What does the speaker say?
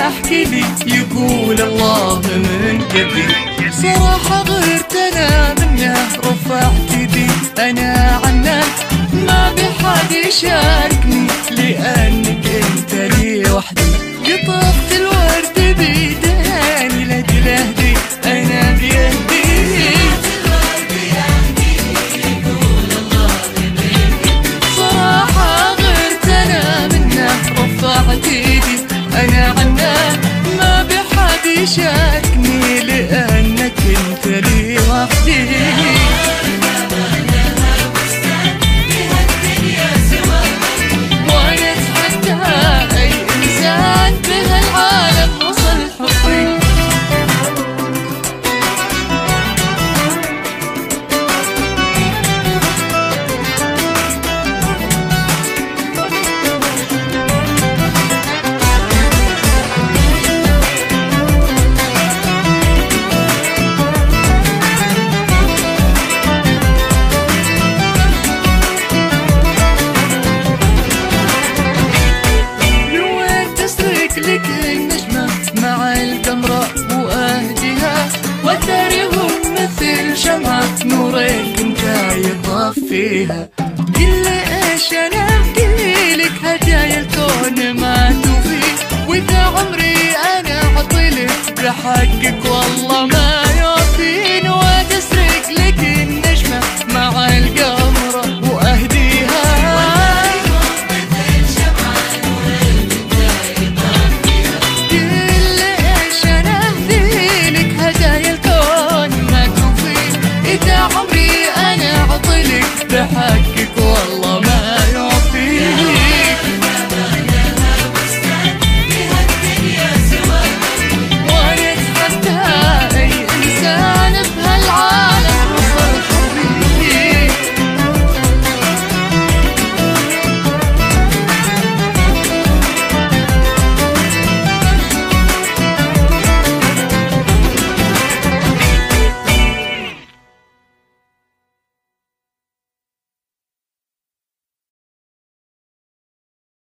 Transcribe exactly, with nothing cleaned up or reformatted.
احكي لي يقول الله من قبلي. صراحة غرت انا منه رفعت يدي انا عنه ما بحد يشاركني لانك انت لي وحدي. قطفت الورد بيداني لاجله دي انا بيدي. صراحة غرت انا منه رفعت يدي انا عنه ما بحد يشاركني لانك انت لي وحدي. لك النجمة مع القمرة وأهدها وتريهم مثل شمعة نورك انت يطفيها. قل ايش انا ابكي لك هدايا الكون ما توفي، واذا عمري انا عطيلك بحقك والله ما